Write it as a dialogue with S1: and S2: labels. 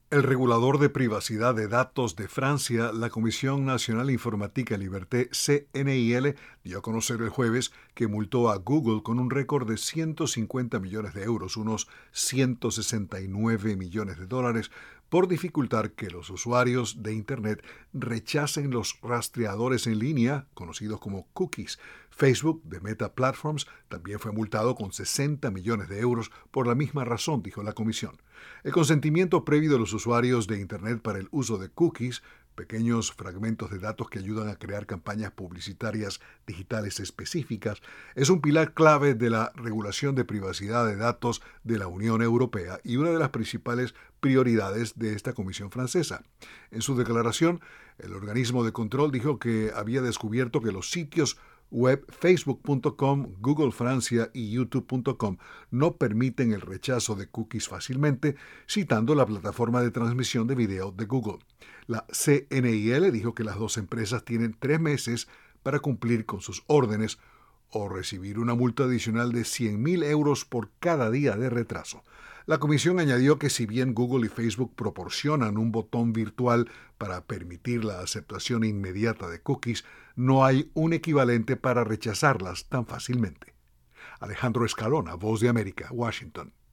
S1: El regulador de privacidad de datos de Francia, la Comisión Nacional Informatique et Liberté, CNIL, dio a conocer el jueves que multó a Google con un récord de 150 millones de euros, unos 169 millones de dólares, por dificultar que los usuarios de Internet rechacen los rastreadores en línea, conocidos como cookies. Facebook, de Meta Platforms, también fue multado con 60 millones de euros por la misma razón, dijo la comisión. El consentimiento previo de los usuarios de Internet para el uso de cookies, pequeños fragmentos de datos que ayudan a crear campañas publicitarias digitales específicas, es un pilar clave de la regulación de privacidad de datos de la Unión Europea y una de las principales prioridades de esta Comisión francesa. En su declaración, el organismo de control dijo que había descubierto que los sitios web facebook.com, Google Francia y youtube.com no permiten el rechazo de cookies fácilmente, citando la plataforma de transmisión de video de Google. La CNIL dijo que las dos empresas tienen 3 meses para cumplir con sus órdenes o recibir una multa adicional de 100.000 euros por cada día de retraso. La comisión añadió que si bien Google y Facebook proporcionan un botón virtual para permitir la aceptación inmediata de cookies, no hay un equivalente para rechazarlas tan fácilmente. Alejandro Escalona, Voz de América, Washington.